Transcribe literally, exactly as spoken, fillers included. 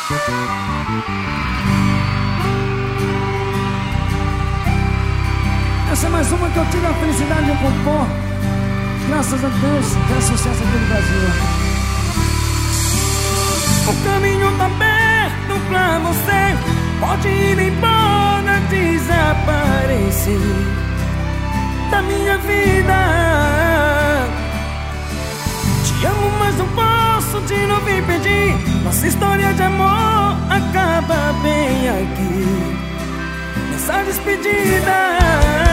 Essa é mais uma que eu tive a felicidade de compor. Graças a Deus, é sucesso aqui no Brasil. O caminho tá aberto pra você, pode ir embora, desaparecer da minha vida. Te amo, mas não posso de novo impedir. Nossa história de amor acaba bem aqui, nessa despedida.